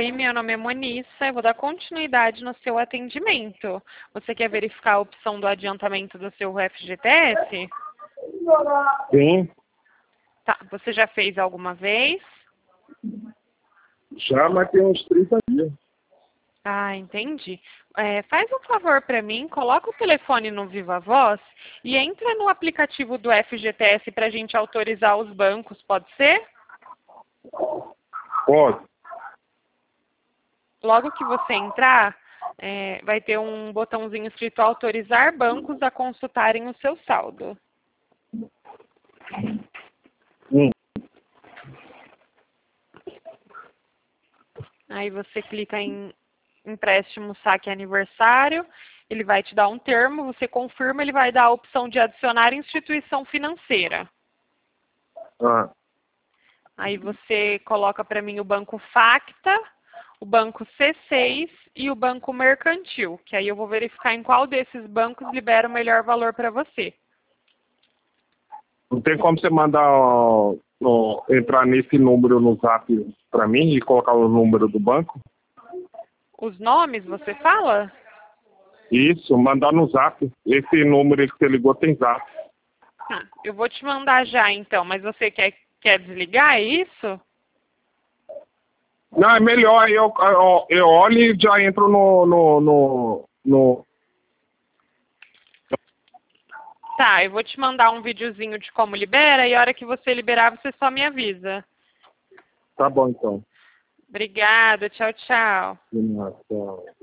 Oi, meu nome é Monissa, eu vou dar continuidade no seu atendimento. Você quer verificar a opção do adiantamento do seu FGTS? Sim, Tá, você já fez alguma vez? já, mas tem uns 30 dias. Ah, entendi. Faz um favor para mim, coloca o telefone no Viva Voz e entra no aplicativo do FGTS para a gente autorizar os bancos, pode ser? Pode. Logo que você entrar, vai ter um botãozinho escrito autorizar bancos a consultarem o seu saldo. Aí você clica em empréstimo saque aniversário, ele vai te dar um termo, você confirma, ele vai dar a opção de adicionar instituição financeira. Ah, Aí você coloca para mim o banco Facta, o banco C6 e o banco Mercantil, que aí eu vou verificar em qual desses bancos libera o melhor valor para você. não tem como você mandar entrar nesse número no zap para mim e colocar o número do banco? Os nomes, você fala? Isso, mandar no zap. Esse número que você ligou tem zap. Ah, eu vou te mandar já então, mas você quer desligar, é isso? Não, é melhor aí eu olho e já entro no. Tá, eu vou te mandar um videozinho de como libera e a hora que você liberar, você só me avisa. Tá bom, então. Obrigada, tchau, tchau. Nossa.